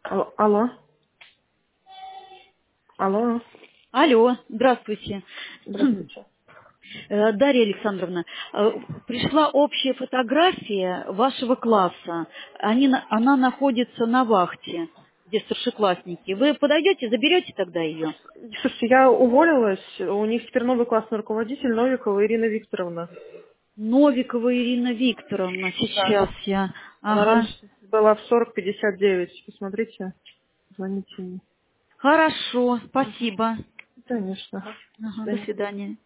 Алло, алло, алло, Алло, здравствуйте. здравствуйте. Дарья Александровна, пришла общая фотография вашего класса. Она находится на вахте, где старшеклассники. Вы подойдете, заберете тогда ее? Слушайте, я уволилась, у них теперь новый классный руководитель Новикова Ирина Викторовна. Новикова Ирина Викторовна, Да. сейчас я... Она Ага. раньше была в 4059. Посмотрите, звоните ей. Хорошо, спасибо. Конечно. До Ага, до свидания. свидания.